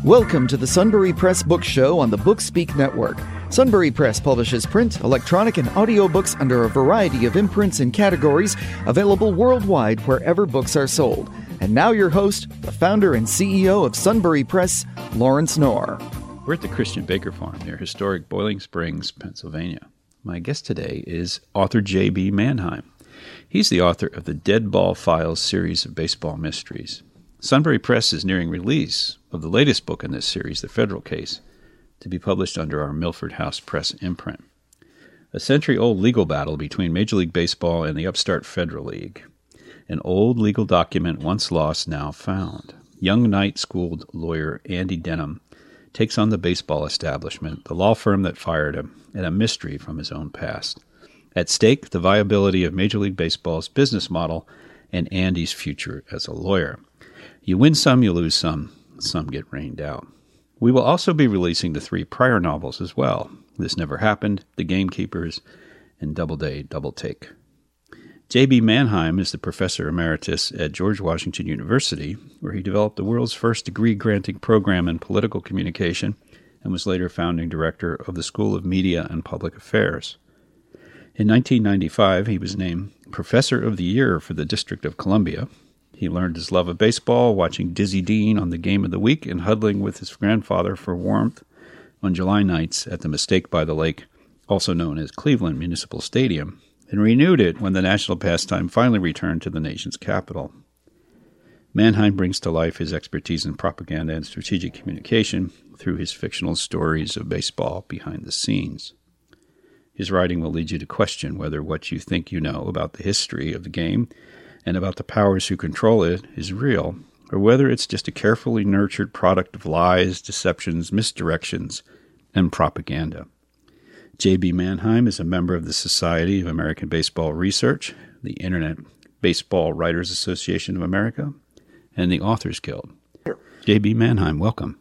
Welcome to the Sunbury Press Book Show on the Bookspeak Network. Sunbury Press publishes print, electronic, and audiobooks under a variety of imprints and categories, available worldwide wherever books are sold. And now your host, the founder and CEO of Sunbury Press, Lawrence Knorr. We're at the Christian Baker Farm near historic Boiling Springs, Pennsylvania. My guest today is author J.B. Manheim. He's the author of the Dead Ball Files series of baseball mysteries. Sunbury Press is nearing release of the latest book in this series, The Federal Case, to be published under our Milford House Press imprint. A century-old legal battle between Major League Baseball and the upstart Federal League. An old legal document once lost, now found. Young night-schooled lawyer Andy Denham takes on the baseball establishment, the law firm that fired him, and a mystery from his own past. At stake, the viability of Major League Baseball's business model and Andy's future as a lawyer. You win some, you lose some get rained out. We will also be releasing the 3 prior novels as well. This Never Happened, The Gamekeepers, and Doubleday, Double Take. J.B. Manheim is the professor emeritus at George Washington University, where he developed the world's first degree-granting program in political communication and was later founding director of the School of Media and Public Affairs. In 1995, he was named Professor of the Year for the District of Columbia. He learned his love of baseball, watching Dizzy Dean on the Game of the Week and huddling with his grandfather for warmth on July nights at the Mistake by the Lake, also known as Cleveland Municipal Stadium, and renewed it when the national pastime finally returned to the nation's capital. Manheim brings to life his expertise in propaganda and strategic communication through his fictional stories of baseball behind the scenes. His writing will lead you to question whether what you think you know about the history of the game and about the powers who control it is real, or whether it's just a carefully nurtured product of lies, deceptions, misdirections, and propaganda. J.B. Manheim is a member of the Society of American Baseball Research, the Internet Baseball Writers Association of America, and the Authors Guild. J.B. Manheim, welcome.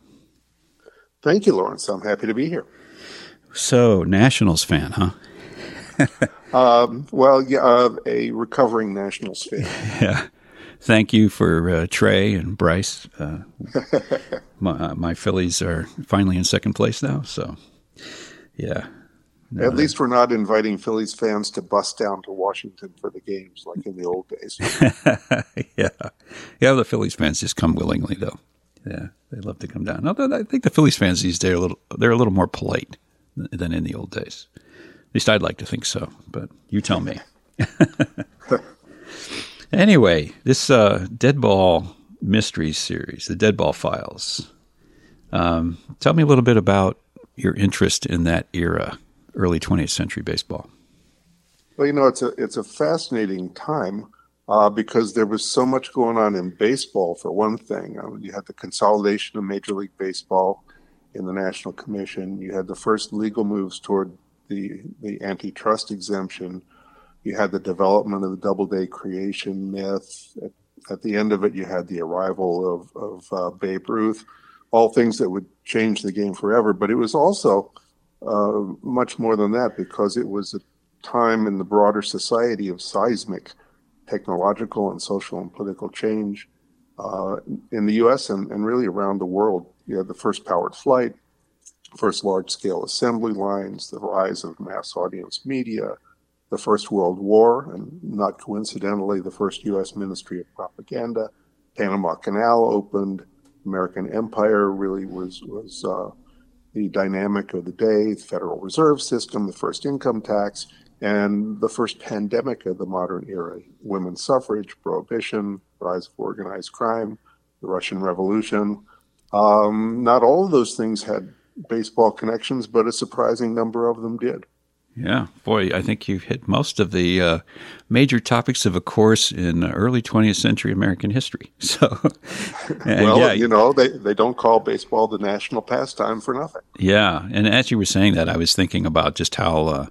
Thank you, Lawrence. I'm happy to be here. So, Nationals fan, huh? A recovering Nationals fan. Yeah. Thank you for Trey and Bryce. My Phillies are finally in second place now, so yeah. No, At least we're not inviting Phillies fans to bust down to Washington for the games like in the old days. Yeah, the Phillies fans just come willingly, though. Yeah, they love to come down. Although I think the Phillies fans these days they're a little more polite than in the old days. At least I'd like to think so, but you tell me. Anyway, this Dead Ball Mysteries series, the Dead Ball Files. Tell me a little bit about your interest in that era, early 20th century baseball. Well, it's a fascinating time because there was so much going on in baseball, for one thing. You had the consolidation of Major League Baseball in the National Commission. You had the first legal moves toward the antitrust exemption. You had the development of the Doubleday creation myth. At the end of it, you had the arrival of Babe Ruth, all things that would change the game forever. But it was also much more than that, because it was a time in the broader society of seismic technological and social and political change in the U.S. and really around the world. You had the first powered flight, first large-scale assembly lines, the rise of mass audience media, the First World War, and not coincidentally, the first U.S. Ministry of Propaganda. Panama Canal opened. American Empire really was the dynamic of the day. The Federal Reserve System, the first income tax, and the first pandemic of the modern era. Women's suffrage, prohibition, rise of organized crime, the Russian Revolution. Not all of those things had baseball connections, but a surprising number of them did. Yeah, boy, I think you've hit most of the major topics of a course in early 20th century American history. So, they don't call baseball the national pastime for nothing. Yeah, and as you were saying that, I was thinking about just how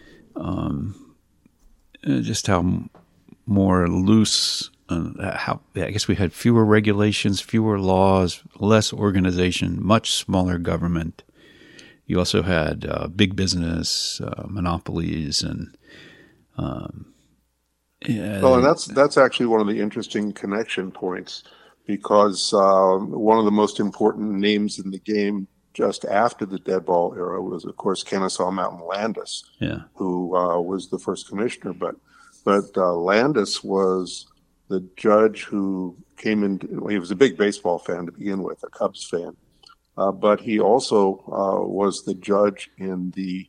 more loose. I guess we had fewer regulations, fewer laws, less organization, much smaller government. You also had big business, monopolies, and and that's actually one of the interesting connection points because one of the most important names in the game just after the dead ball era was, of course, Kennesaw Mountain Landis, who was the first commissioner. But Landis was the judge who came in. He was a big baseball fan to begin with, a Cubs fan. But he also was the judge in the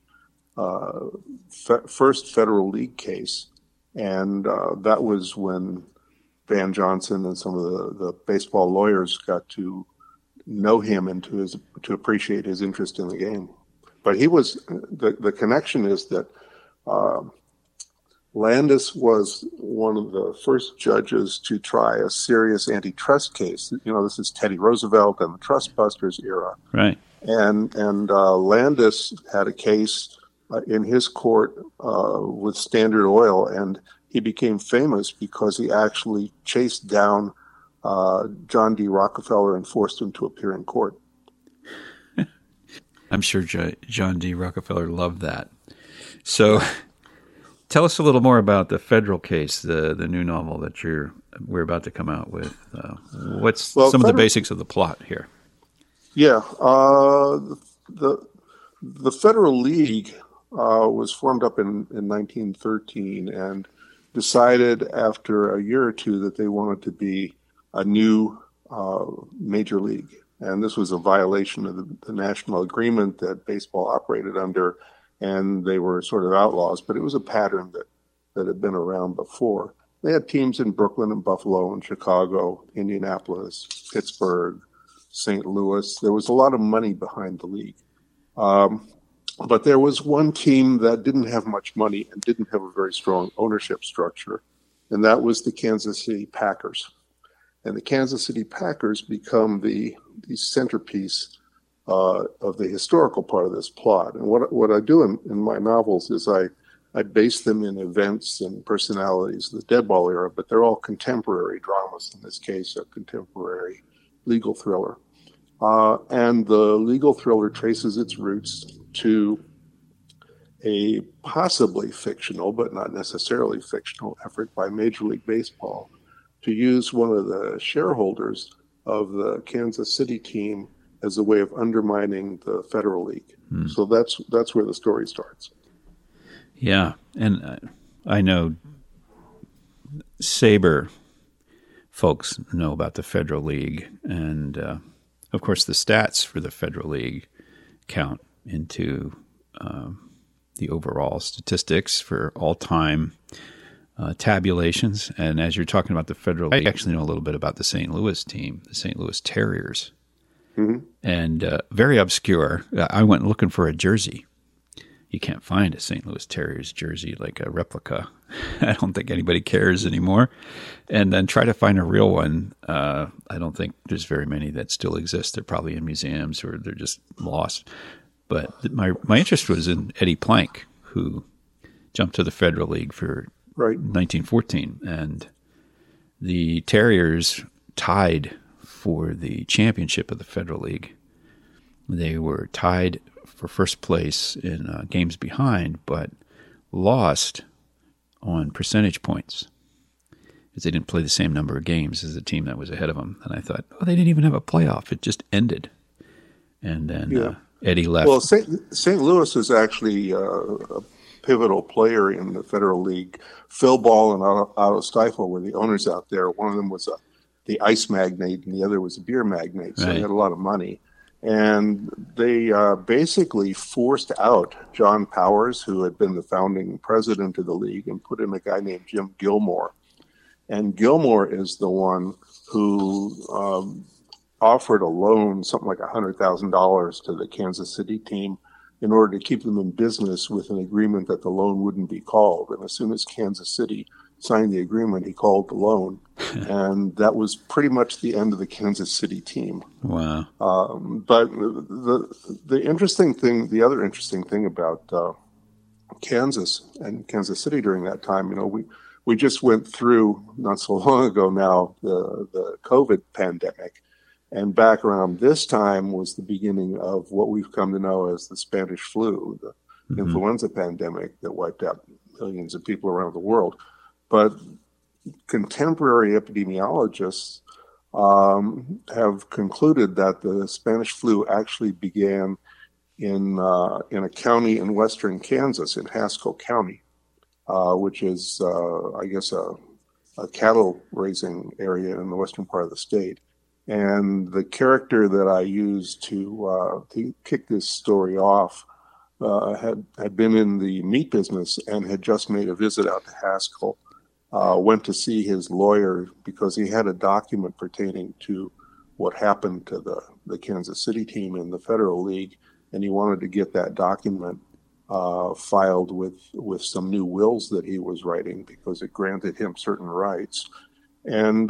first Federal League case. And that was when Van Johnson and some of the baseball lawyers got to know him and to appreciate his interest in the game. But he was, the connection is that Landis was one of the first judges to try a serious antitrust case. This is Teddy Roosevelt and the Trust Busters era. Right. And Landis had a case in his court with Standard Oil, and he became famous because he actually chased down John D. Rockefeller and forced him to appear in court. I'm sure John D. Rockefeller loved that. So tell us a little more about the federal case, the new novel that we're about to come out with. What's some of the basics of the plot here? Yeah. The Federal League was formed up in 1913 and decided after a year or two that they wanted to be a new major league. And this was a violation of the national agreement that baseball operated under, and they were sort of outlaws, but it was a pattern that had been around before. They had teams in Brooklyn and Buffalo and Chicago, Indianapolis, Pittsburgh, St. Louis. There was a lot of money behind the league. But there was one team that didn't have much money and didn't have a very strong ownership structure, and that was the Kansas City Packers. And the Kansas City Packers become the centerpiece of the historical part of this plot. And what I do in my novels is I base them in events and personalities of the dead ball era, but they're all contemporary dramas, in this case, a contemporary legal thriller. And the legal thriller traces its roots to a possibly fictional, but not necessarily fictional, effort by Major League Baseball to use one of the shareholders of the Kansas City team as a way of undermining the Federal League. So that's where the story starts. Yeah, and I know SABR folks know about the Federal League, and of course the stats for the Federal League count into the overall statistics for all-time tabulations. And as you're talking about the Federal League, I actually know a little bit about the St. Louis team, the St. Louis Terriers. Mm-hmm. And very obscure. I went looking for a jersey. You can't find a St. Louis Terriers jersey, like a replica. I don't think anybody cares anymore. And then try to find a real one. I don't think there's very many that still exist. They're probably in museums or they're just lost. But my interest was in Eddie Plank, who jumped to the Federal League for 1914. And the Terriers tied for the championship of the Federal League. They were tied for first place in games behind, but lost on percentage points because they didn't play the same number of games as the team that was ahead of them. And I thought, they didn't even have a playoff. It just ended. And then Eddie left. Well, St. Louis is actually a pivotal player in the Federal League. Phil Ball and Otto Stiefel were the owners out there. One of them was the ice magnate, and the other was a beer magnate. So they had a lot of money. And they basically forced out John Powers, who had been the founding president of the league, and put in a guy named Jim Gilmore. And Gilmore is the one who offered a loan, something like $100,000 to the Kansas City team in order to keep them in business with an agreement that the loan wouldn't be called. And as soon as Kansas City signed the agreement, he called the loan. And that was pretty much the end of the Kansas City team. Wow. But the other interesting thing about Kansas and Kansas City during that time, we just went through, not so long ago now, the COVID pandemic. And back around this time was the beginning of what we've come to know as the Spanish flu, the influenza pandemic that wiped out millions of people around the world. But contemporary epidemiologists have concluded that the Spanish flu actually began in a county in western Kansas, in Haskell County, which is, I guess, a cattle raising area in the western part of the state. And the character that I used to kick this story off had been in the meat business and had just made a visit out to Haskell. Went to see his lawyer because he had a document pertaining to what happened to the Kansas City team in the Federal League, and he wanted to get that document filed with some new wills that he was writing because it granted him certain rights. And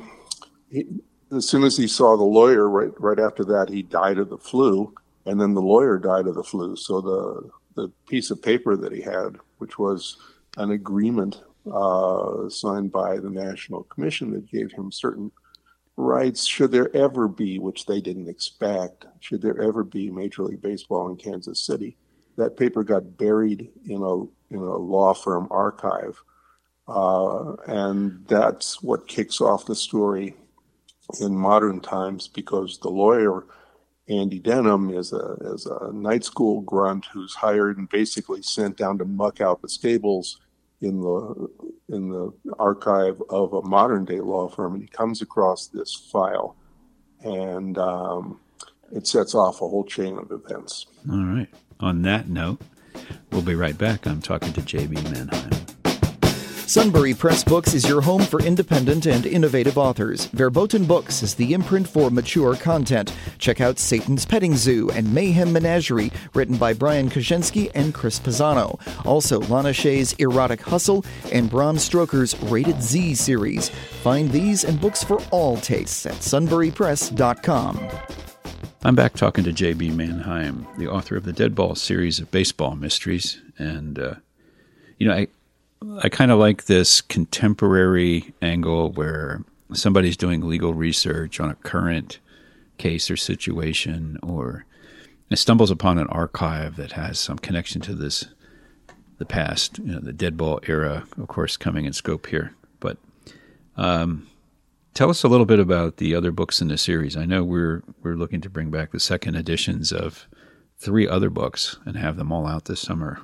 as soon as he saw the lawyer, right after that, he died of the flu, and then the lawyer died of the flu. So the piece of paper that he had, which was an agreement signed by the National Commission that gave him certain rights, should there ever be, which they didn't expect, should there ever be Major League Baseball in Kansas City, that paper got buried in a law firm archive. And that's what kicks off the story in modern times, because the lawyer, Andy Denham, is a night school grunt who's hired and basically sent down to muck out the stables in the archive of a modern day law firm, and he comes across this file, and it sets off a whole chain of events. All right. On that note, we'll be right back. I'm talking to J.B. Manheim. Sunbury Press Books is your home for independent and innovative authors. Verboten Books is the imprint for mature content. Check out Satan's Petting Zoo and Mayhem Menagerie, written by Brian Kozinski and Chris Pisano. Also, Lana Shea's Erotic Hustle and Bram Stoker's Rated Z series. Find these and books for all tastes at sunburypress.com. I'm back talking to J.B. Manheim, the author of the Deadball series of baseball mysteries. And, I kind of like this contemporary angle where somebody's doing legal research on a current case or situation, or stumbles upon an archive that has some connection to the past, the Deadball era, of course, coming in scope here. But tell us a little bit about the other books in the series. I know we're looking to bring back the second editions of 3 other books and have them all out this summer.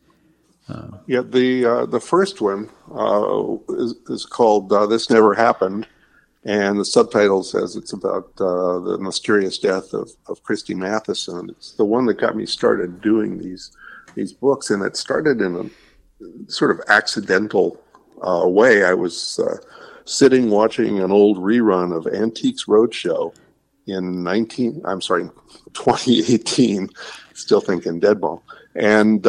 The first one is called This Never Happened, and the subtitle says it's about the mysterious death of Christy Matheson. It's the one that got me started doing these books, and it started in a sort of accidental way. I was sitting watching an old rerun of Antiques Roadshow in 2018, still thinking Deadball, and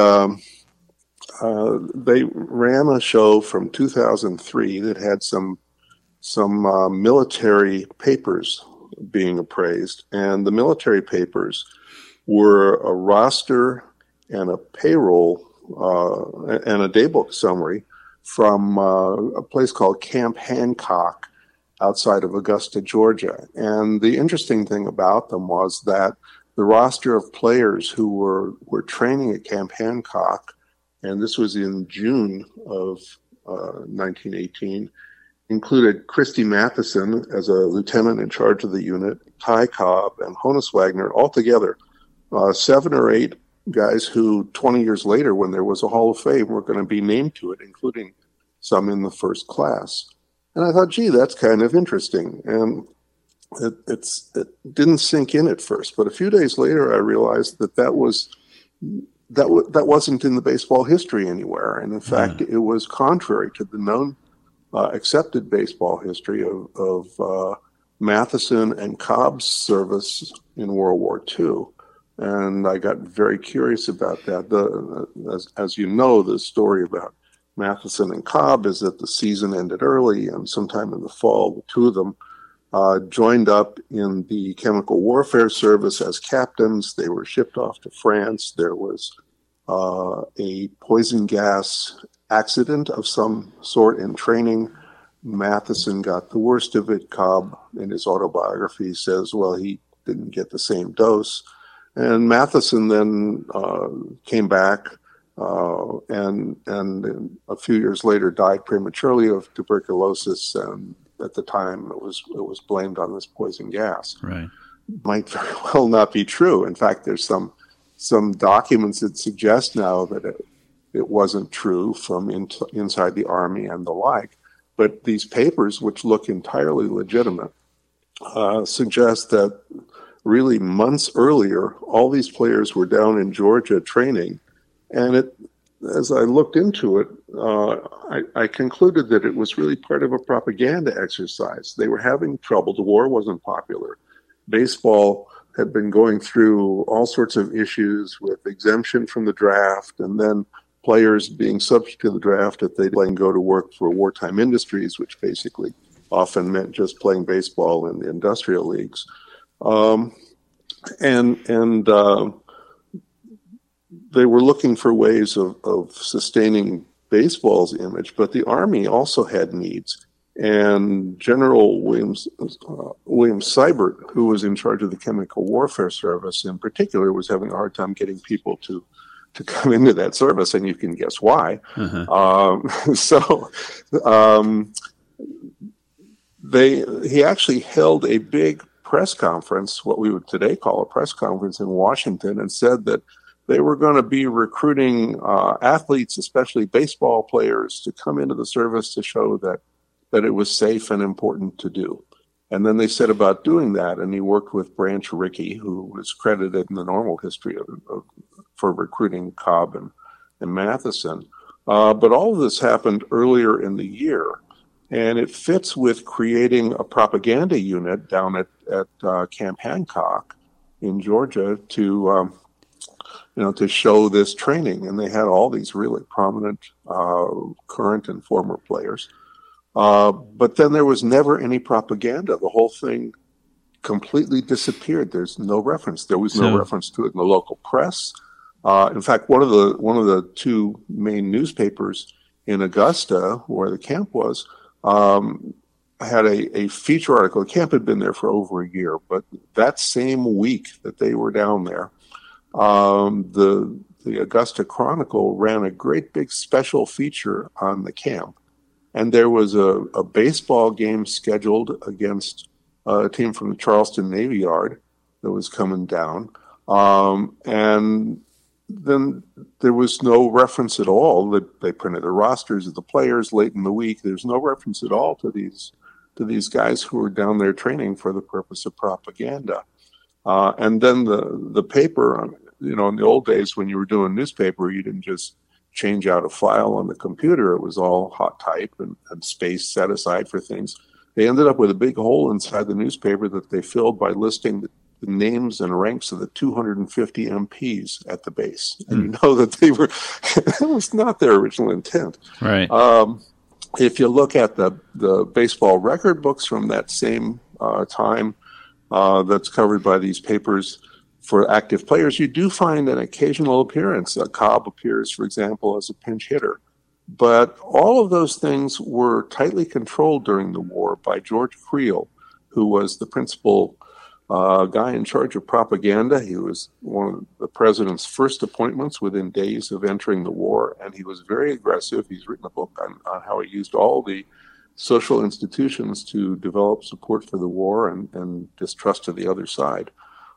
they ran a show from 2003 that had some military papers being appraised, and the military papers were a roster and a payroll and a daybook summary from a place called Camp Hancock outside of Augusta, Georgia. And the interesting thing about them was that the roster of players who were training at Camp Hancock, and this was in June of 1918, included Christy Matheson as a lieutenant in charge of the unit, Ty Cobb, and Honus Wagner, altogether 7 or 8 guys who 20 years later, when there was a Hall of Fame, were going to be named to it, including some in the first class. And I thought, gee, that's kind of interesting. And it didn't sink in at first, but a few days later, I realized that wasn't in the baseball history anywhere. And in fact, it was contrary to the known accepted baseball history of Matheson and Cobb's service in World War II. And I got very curious about that. As you know, the story about Matheson and Cobb is that the season ended early, and sometime in the fall, the two of them joined up in the chemical warfare service as captains. They were shipped off to France. There was a poison gas accident of some sort in training. Matheson got the worst of it. Cobb, in his autobiography, says, well, he didn't get the same dose. And Matheson then came back and a few years later died prematurely of tuberculosis, and at the time it was blamed on this poison gas. Right. Might very well not be true. In fact, there's some documents that suggest now that it wasn't true from inside the Army and the like. But these papers, which look entirely legitimate, suggest that really months earlier, all these players were down in Georgia training. And as I looked into it, I concluded that it was really part of a propaganda exercise. They were having trouble. The war wasn't popular. Baseball had been going through all sorts of issues with exemption from the draft, and then players being subject to the draft if they didn't go to work for wartime industries, which basically often meant just playing baseball in the industrial leagues. They were looking for ways of sustaining baseball's image, but the Army also had needs. And General William Sibert, who was in charge of the Chemical Warfare Service in particular, was having a hard time getting people to come into that service, and you can guess why. He actually held a big press conference, what we would today call a press conference, in Washington, and said that they were going to be recruiting athletes, especially baseball players, to come into the service to show that it was safe and important to do. And then they set about doing that, and he worked with Branch Rickey, who was credited in the normal history for recruiting Cobb and Matheson. But all of this happened earlier in the year, and it fits with creating a propaganda unit down at Camp Hancock in Georgia to show this training. And they had all these really prominent current and former players. But then there was never any propaganda. The whole thing completely disappeared. There's no reference. There was no reference to it in the local press. In fact, one of the two main newspapers in Augusta, where the camp was, had a feature article. The camp had been there for over a year, but that same week that they were down there, the Augusta Chronicle ran a great big special feature on the camp. And there was a baseball game scheduled against a team from the Charleston Navy Yard that was coming down. And then there was no reference at all. They printed the rosters of the players late in the week. There's no reference at all to these guys who were down there training for the purpose of propaganda. And then the paper, in the old days when you were doing newspaper, you didn't just change out a file on the computer. It was all hot type and space set aside for things. They ended up with a big hole inside the newspaper that they filled by listing the names and ranks of the 250 MPs at the base. And you know that that was not their original intent. Right. If you look at the baseball record books from that same time that's covered by these papers, for active players, you do find an occasional appearance. Cobb appears, for example, as a pinch hitter. But all of those things were tightly controlled during the war by George Creel, who was the principal guy in charge of propaganda. He was one of the president's first appointments within days of entering the war, and he was very aggressive. He's written a book on how he used all the social institutions to develop support for the war and distrust of the other side.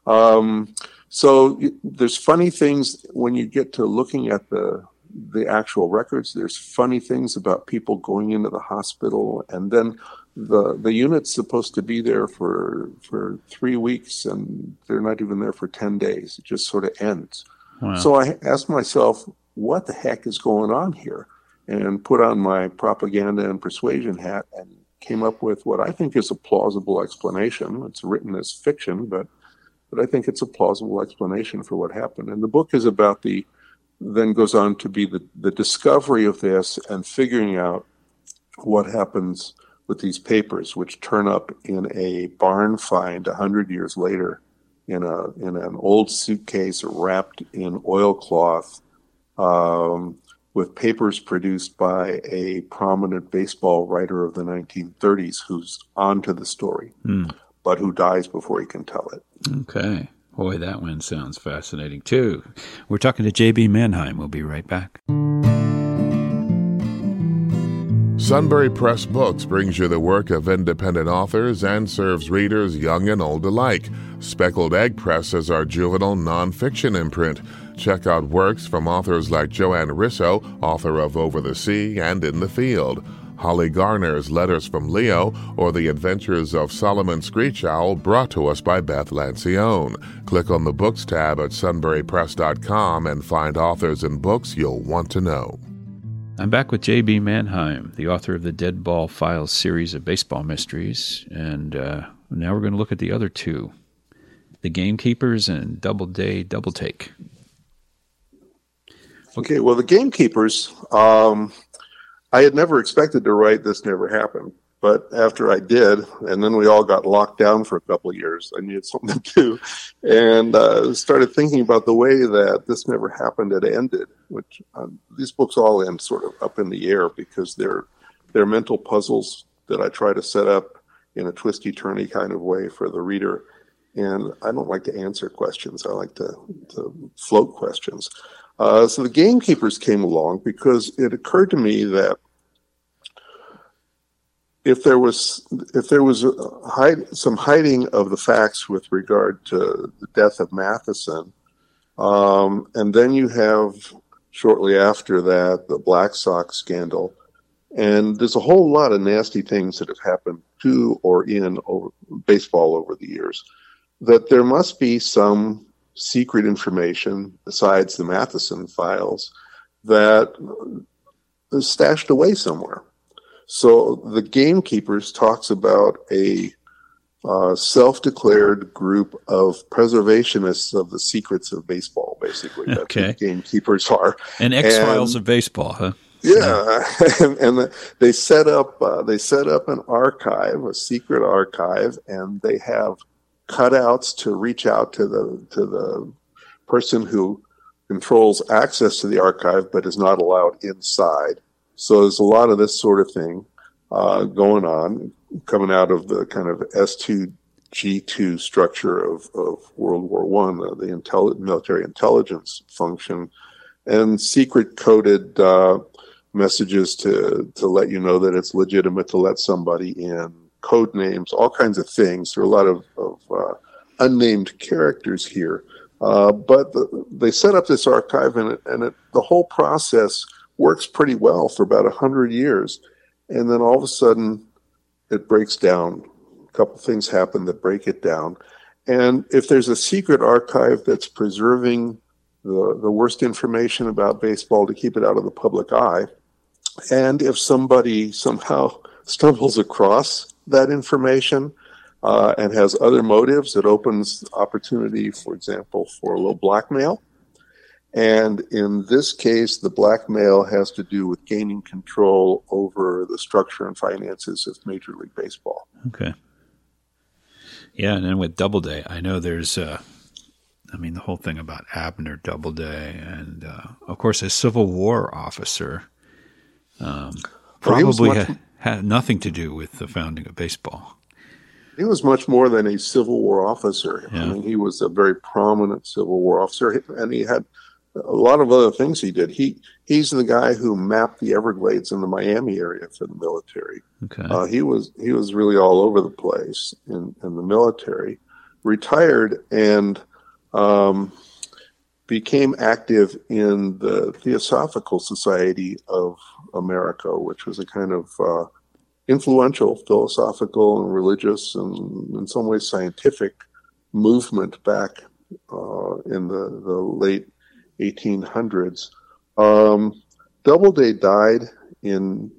So there's funny things when you get to looking at the actual records. There's funny things about people going into the hospital, and then the unit's supposed to be there for 3 weeks, and they're not even there for 10 days. It just sort of ends. Wow. So I asked myself, what the heck is going on here? And put on my propaganda and persuasion hat and came up with what I think is a plausible explanation. It's written as fiction, but I think it's a plausible explanation for what happened. And the book is about then goes on to be the discovery of this and figuring out what happens with these papers, which turn up in a barn find 100 years later in an old suitcase wrapped in oilcloth, with papers produced by a prominent baseball writer of the 1930s who's onto the story. But who dies before he can tell it. Okay. Boy, that one sounds fascinating, too. We're talking to J.B. Mannheim. We'll be right back. Sunbury Press Books brings you the work of independent authors and serves readers young and old alike. Speckled Egg Press is our juvenile nonfiction imprint. Check out works from authors like Joanne Risso, author of Over the Sea and In the Field, Holly Garner's Letters from Leo, or The Adventures of Solomon Screech Owl, brought to us by Beth Lancione. Click on the Books tab at sunburypress.com and find authors and books you'll want to know. I'm back with J.B. Mannheim, the author of the Dead Ball Files series of baseball mysteries, and now we're going to look at the other two, The Gamekeepers and Doubleday Double Take. Okay, well, The Gamekeepers, I had never expected to write This Never Happened, but after I did, and then we all got locked down for a couple of years, I needed something to do, and started thinking about the way that This Never Happened had ended, which these books all end sort of up in the air because they're mental puzzles that I try to set up in a twisty-turny kind of way for the reader, and I don't like to answer questions. I like to float questions. So The Gamekeepers came along because it occurred to me that if there was some hiding of the facts with regard to the death of Matheson, and then you have shortly after that the Black Sox scandal, and there's a whole lot of nasty things that have happened to or in baseball over the years, that there must be some secret information besides the Matheson files that is stashed away somewhere. So The Gamekeepers talks about a self-declared group of preservationists of the secrets of baseball, basically. That's Okay. what Gamekeepers are. And X-Files of baseball, huh? Yeah, and they set up an archive, a secret archive, and they have cutouts to reach out to the person who controls access to the archive but is not allowed inside. So there's a lot of this sort of thing going on, coming out of the kind of S2G2 structure of World War I, the military intelligence function, and secret-coded messages to let you know that it's legitimate to let somebody in, code names, all kinds of things. There are a lot of unnamed characters here. But they set up this archive, and the whole process works pretty well for about 100 years. And then all of a sudden, it breaks down. A couple things happen that break it down. And if there's a secret archive that's preserving the worst information about baseball to keep it out of the public eye, and if somebody somehow stumbles across that information and has other motives, it opens opportunity, for example, for a little blackmail. And in this case, the blackmail has to do with gaining control over the structure and finances of Major League Baseball. Okay. Yeah, and then with Doubleday, I know there's, the whole thing about Abner Doubleday, and of course, a Civil War officer, probably had nothing to do with the founding of baseball. He was much more than a Civil War officer. Yeah. I mean, he was a very prominent Civil War officer, and he had a lot of other things he did. He's the guy who mapped the Everglades in the Miami area for the military. Okay. He was really all over the place in the military. Retired and became active in the Theosophical Society of America, which was a kind of influential philosophical and religious and in some ways scientific movement back in the late 1800s. Doubleday died in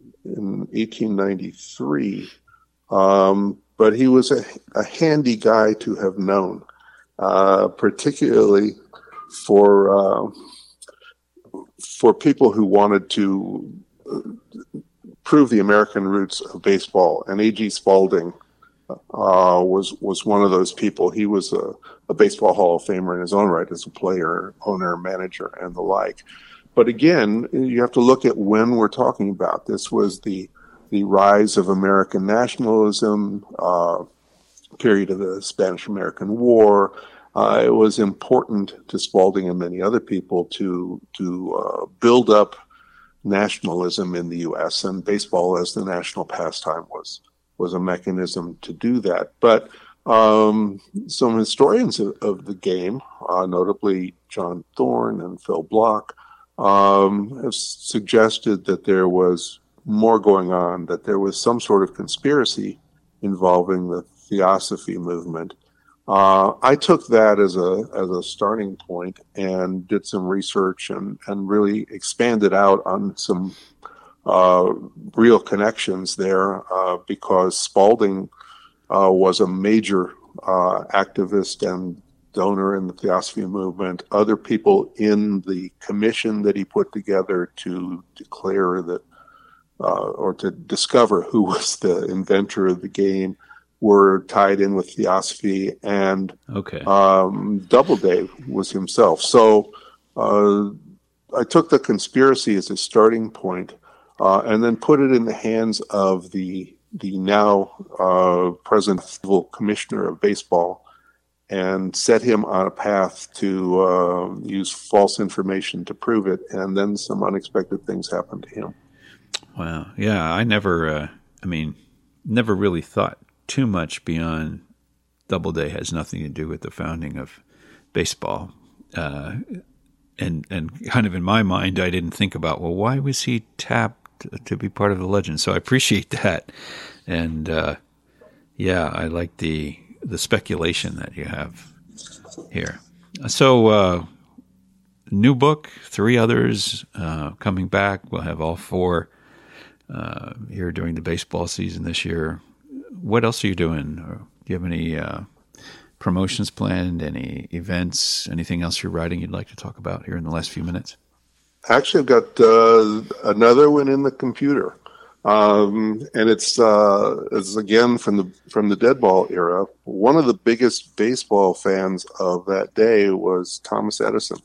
1893, but he was a handy guy to have known, particularly for people who wanted to prove the American roots of baseball. And A.G. Spalding was one of those people. He was a baseball Hall of Famer in his own right as a player, owner, manager, and the like. But again, you have to look at when we're talking about. This was the rise of American nationalism, period of the Spanish-American War. It was important to Spalding and many other people to build up nationalism in the U.S., and baseball as the national pastime was a mechanism to do that. But some historians of the game, notably John Thorne and Phil Block, have suggested that there was more going on, that there was some sort of conspiracy involving the Theosophy movement. I took that as a starting point and did some research and really expanded out on some real connections there, because Spalding was a major activist and donor in the Theosophy movement. Other people in the commission that he put together to declare that or to discover who was the inventor of the game were tied in with Theosophy, and Doubleday was himself. So I took the conspiracy as a starting point, and then put it in the hands of the now present civil commissioner of baseball, and set him on a path to use false information to prove it, and then some unexpected things happened to him. Wow. Yeah, I never really thought too much beyond Doubleday has nothing to do with the founding of baseball. And kind of in my mind, I didn't think about, well, why was he tapped to be part of the legend? So I appreciate that. And I like the speculation that you have here. So new book, 3 others coming back. We'll have all 4 here during the baseball season this year. What else are you doing? Do you have any promotions planned, any events, anything else you're writing you'd like to talk about here in the last few minutes? Actually, I've got another one in the computer. And it's again from the dead ball era. One of the biggest baseball fans of that day was Thomas Edison.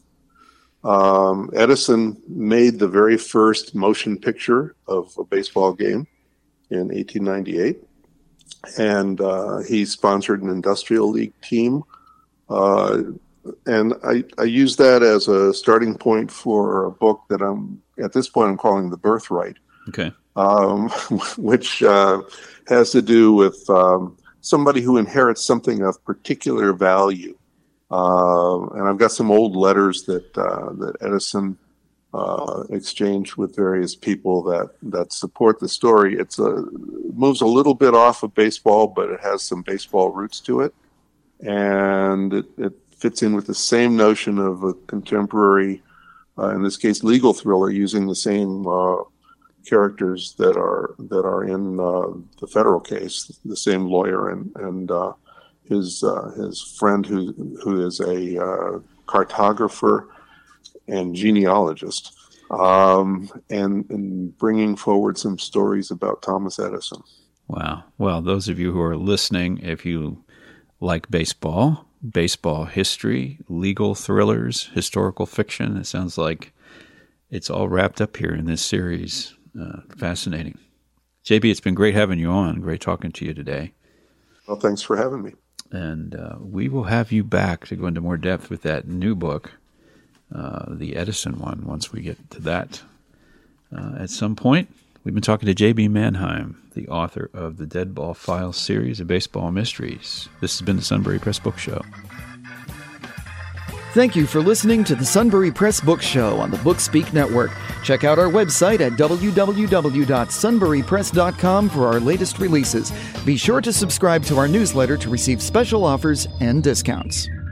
Edison made the very first motion picture of a baseball game in 1898, and he sponsored an industrial league team. And I use that as a starting point for a book that I'm calling The Birthright. Okay. Which has to do with somebody who inherits something of particular value. And I've got some old letters that Edison exchanged with various people that support the story. It moves a little bit off of baseball, but it has some baseball roots to it. And it fits in with the same notion of a contemporary, in this case, legal thriller, using the same characters that are in the federal case, the same lawyer and his friend who is a cartographer and genealogist, and bringing forward some stories about Thomas Edison. Wow. Well, those of you who are listening, if you like baseball history, legal thrillers, historical fiction, it sounds like it's all wrapped up here in this series. Fascinating. JB, it's been great having you on. Great talking to you today. Well, thanks for having me. And we will have you back to go into more depth with that new book, the Edison one, once we get to that at some point. We've been talking to J.B. Mannheim, the author of the Dead Ball Files series of baseball mysteries. This has been the Sunbury Press Book Show. Thank you for listening to the Sunbury Press Book Show on the BookSpeak Network. Check out our website at www.sunburypress.com for our latest releases. Be sure to subscribe to our newsletter to receive special offers and discounts.